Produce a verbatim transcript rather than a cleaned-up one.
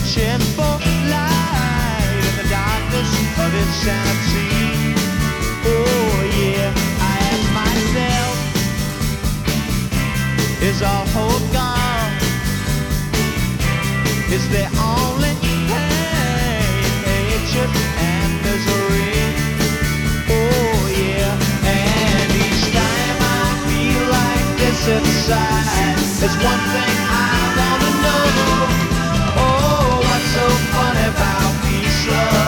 searching for light in the darkness of insanity. Oh yeah, I ask myself, is all hope gone? Is there only pain, hatred, and misery? Oh yeah, and each time I feel like this inside, there's one thing I wanna know. Oh, what's so funny about peace, love?